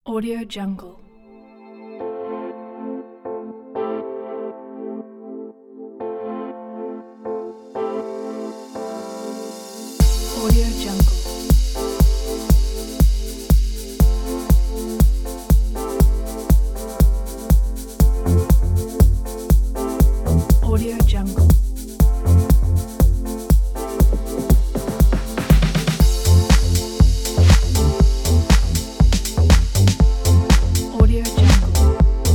Audio Jungle. Audio Jungle. Audio Jungle. Audio Jungle.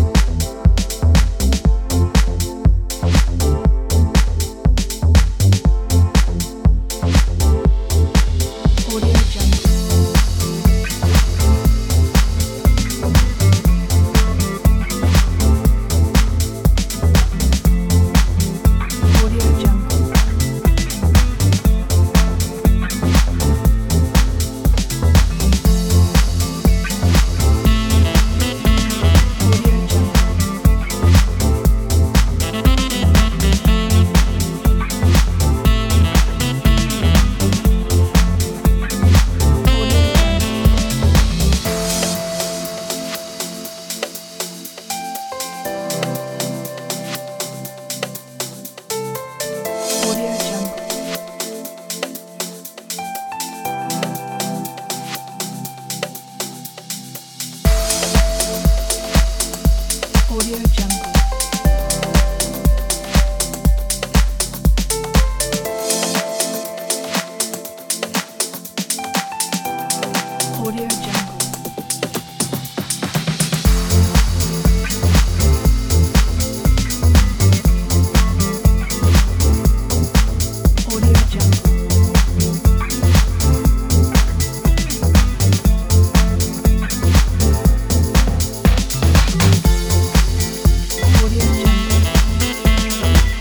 Audio Jungle. Audio Jungle. Audio Jungle. Audio Jungle. Audio Jungle. Audio Jungle. Audio Jungle. Audio Jungle.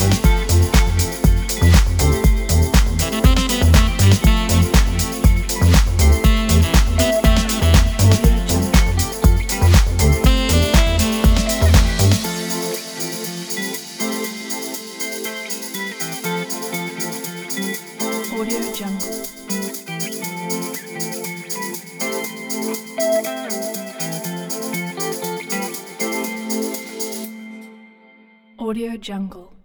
Audio Jungle. Audio Jungle. Audio Jungle.